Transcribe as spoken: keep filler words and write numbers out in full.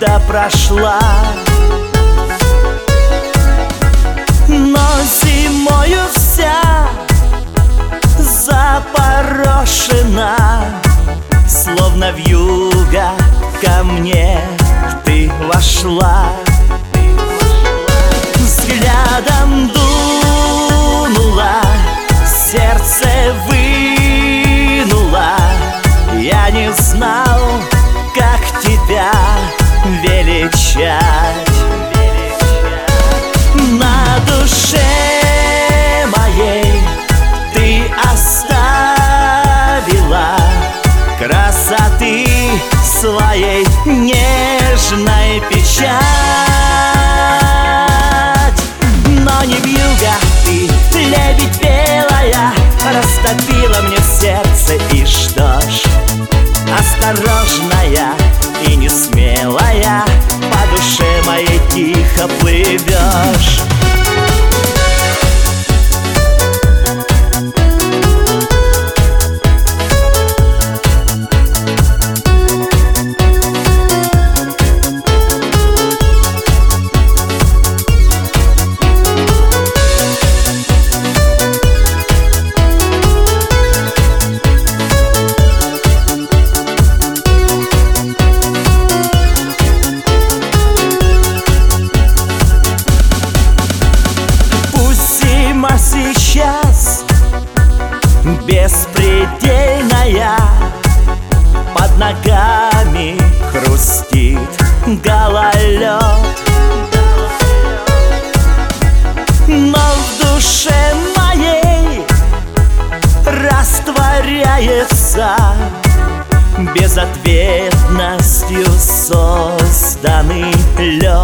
лето прошла, но зимою вся запорошена. Словно вьюга ко мне ты вошла, взглядом дунула, сердце вынула. Я не знал, как тебя величать. На душе моей ты оставила красоты своей нежной печать. Но не вьюга ты, лебедь белая, растопила мне сердце. И что ж, осторожная и несмелая, по душе моей тихо плывешь. Сейчас беспредельная, под ногами хрустит гололед, но в душе моей растворяется безответностью созданный лед.